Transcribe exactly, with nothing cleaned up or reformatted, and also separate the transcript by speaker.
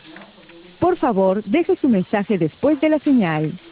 Speaker 1: Por favor, deje su mensaje después de la señal.